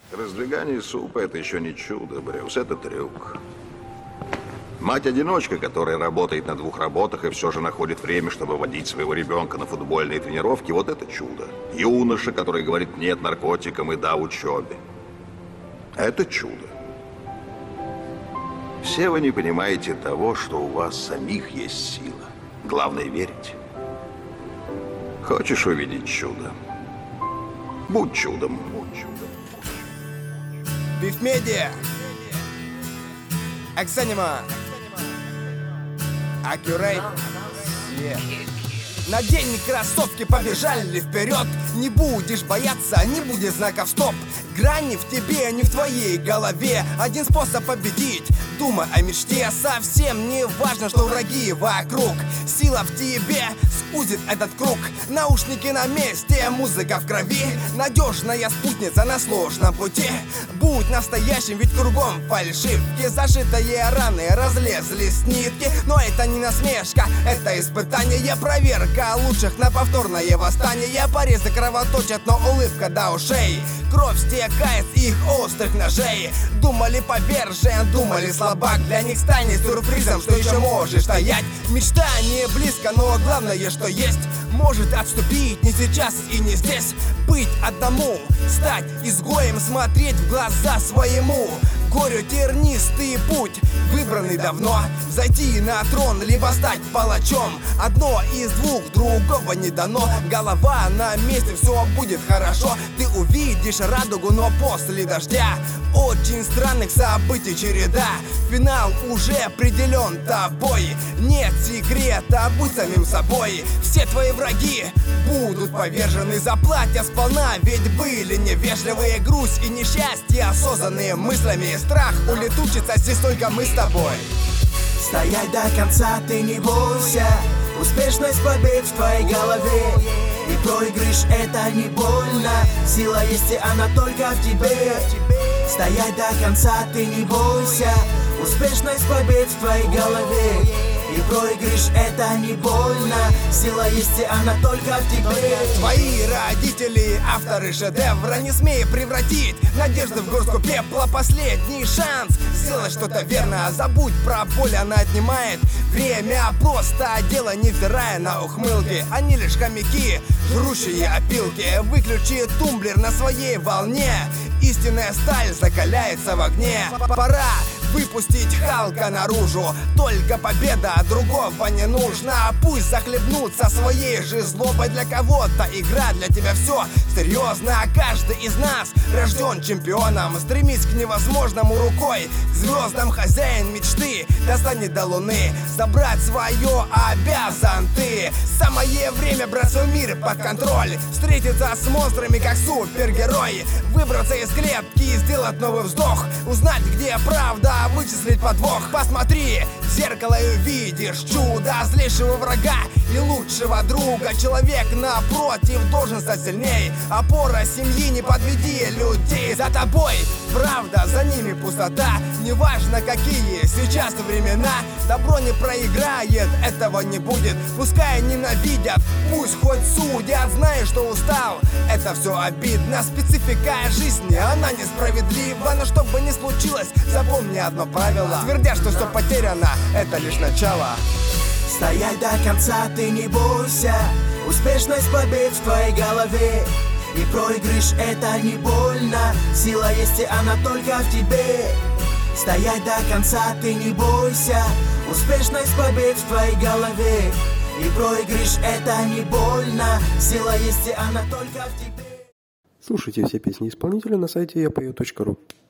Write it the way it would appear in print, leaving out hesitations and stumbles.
Раздвигание супа – это еще не чудо, Брюс, это трюк. Мать-одиночка, которая работает на 2 работах и все же находит время, чтобы водить своего ребенка на футбольные тренировки, вот это чудо. Юноша, который говорит «нет» наркотикам и «да» учебе. Это чудо. Все вы не понимаете того, что у вас самих есть сила. Главное – верить. Хочешь увидеть чудо? Будь чудом. Будь чудом. Бифмедиа, Эксанима, Акюрейт. Надень кроссовки, побежали вперед. Не будешь бояться, не будет знаков стоп. Грани в тебе, не в твоей голове. Один способ победить, думай о мечте. Совсем не важно, что враги вокруг. Сила в тебе сузит этот круг. Наушники на месте, музыка в крови. Надежная спутница на сложном пути. Будь настоящим, ведь кругом фальшивки. Зашитые раны разлезлись нитки. Но это не насмешка, это испытание. Проверка лучших на повторное восстание. Порезы кровоточат, но улыбка до ушей. Кровь стекает с их острых ножей. Думали повержен, думали слабак. Для них станет сюрпризом, что еще можешь стоять. Мечта не близко, но главное, что есть. Может отступить не сейчас и не здесь. Быть одному, стать изгоем, смотреть в глаза своему горю тернистый путь, выбранный давно. Зайти на трон, либо стать палачом. Одно из двух, другого не дано. Голова на месте, все будет хорошо. Ты увидишь радугу, но после дождя очень странных событий череда. Финал уже определен тобой. Нет секрета, будь самим собой. Все твои враги будут повержены. Заплатят сполна, ведь были невежливые. Грусть и несчастье, осознанные мыслями. Страх улетучится, здесь только мы с тобой. Стоять до конца, ты не бойся. Успешность побед в твоей голове. И проигрыш это не больно. Сила есть и она только в тебе. Стоять до конца, ты не бойся. Успешность побед в твоей голове. И проигрыш это не больно. Сила есть и она только в тебе. Твои родители, авторы шедевра. Не смей превратить надежды в горстку пепла. Последний шанс сделать что-то верно. Забудь про боль, она отнимает время. Просто дело, невзирая на ухмылки. Они лишь хомяки, жрущие опилки. Выключи тумблер на своей волне. Истинная сталь закаляется в огне. Пора выпустить Халка наружу. Только победа, другого не нужно. Пусть захлебнутся своей же злобой. Для кого-то игра, для тебя все серьезно. Каждый из нас рожден чемпионом. Стремись к невозможному рукой. К звездам хозяин мечты достанет до луны. Забрать свое обязан ты. Самое время брать свой мир под контроль. Встретиться с монстрами как супергерой. Выбраться из клетки и сделать новый вздох. Узнать, где правда, вычислить подвох. Посмотри в зеркало и увидишь чудо. Злейшего врага и лучшего друга. Человек напротив должен стать сильней. Опора семьи, не подведи людей. За тобой правда, за ними пустота. Неважно какие сейчас времена. Добро не проиграет, этого не будет. Пускай ненавидят, пусть хоть судят. Знаешь, что устал, это все обидно. Специфика жизни, она несправедлива. Но что бы ни случилось, запомни одно правило. Твердят, что все потеряно, это лишь начало. Стоять до конца, ты не бойся. Успешность побед в твоей голове. И проигрыш это не больно. Сила есть и она только в тебе. Стоять до конца, ты не бойся. Успешность побед в твоей голове. И проигрыш это не больно. Сила есть и она только в тебе. Слушайте все песни исполнителя на сайте yapою.ru.